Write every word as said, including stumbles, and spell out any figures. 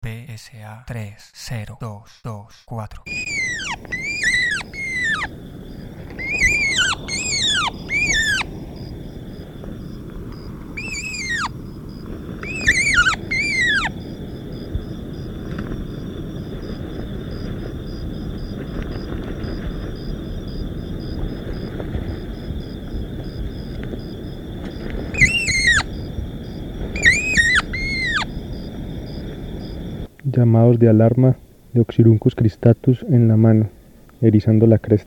B S A tres cero dos dos cuatro. Llamados de alarma de Oxyrhynchus cristatus en la mano, erizando la cresta.